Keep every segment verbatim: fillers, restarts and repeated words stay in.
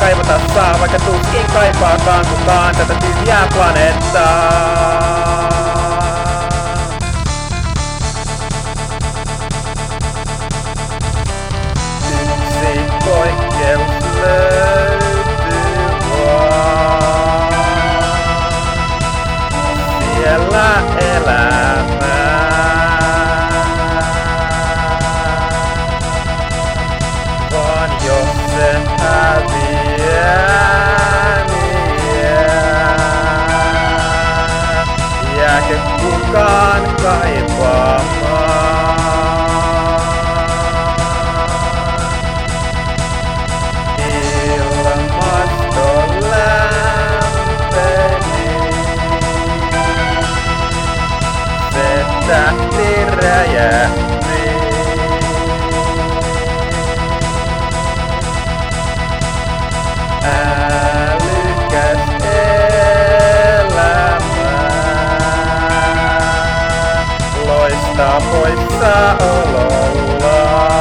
kaivata saa, vaikka tuskin kaipaakaan kukaan tätä tyhjää planeettaa. Yksi poikkeus löytyy vaan, siellä elämää. Vaan jos se häviää, niin jää. Jääkö kukaan kaipaamaan? Ilmasto lämpeni, se tähti räjähti. Älykäs elämä loistaa poissaololla.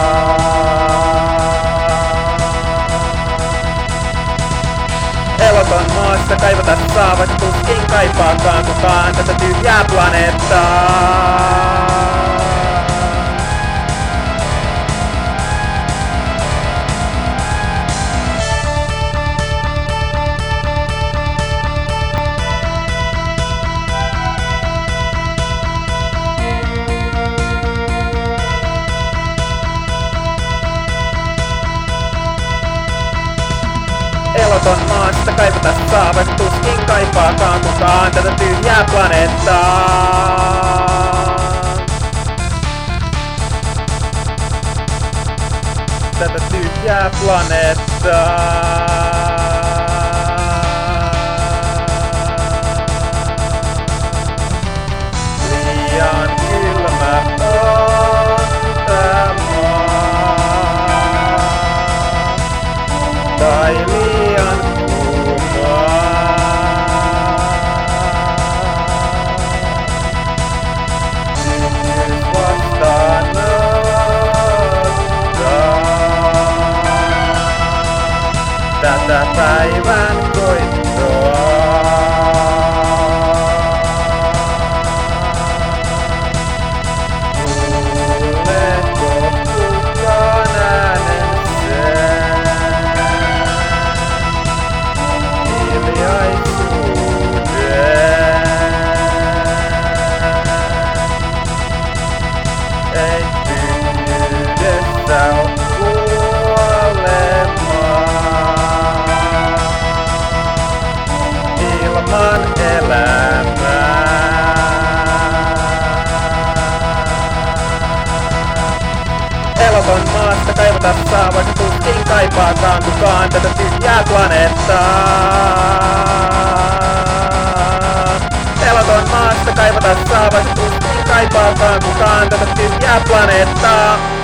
Eloton maassa kaivata saa, vaikka tuskin kaipaakaan kukaan tätä tyhjää planeettaa. Eloton maasta kaivata saa, vaikka tuskin kaipaakaan kukaan tätä tyhjää planeettaa. Tätä tyhjää planeettaa. Liian kylmä on tää maa, tai liian kuumaa. Tyhjyys vastaanottaa tätä päivän koittoa. Kuuleeko kukaan äänen sen hiljaisuuden? Ei tyhjyydessä oo kuolemaa ilman elämää. Eloton maasta kaivata saa, vaikka tuskin kaipaakaan kukaan tätä tyhjää planeettaa. Eloton maasta kaivata saa, vaikka tuskin kaipaakaan kukaan tätä tyhjää planeettaa.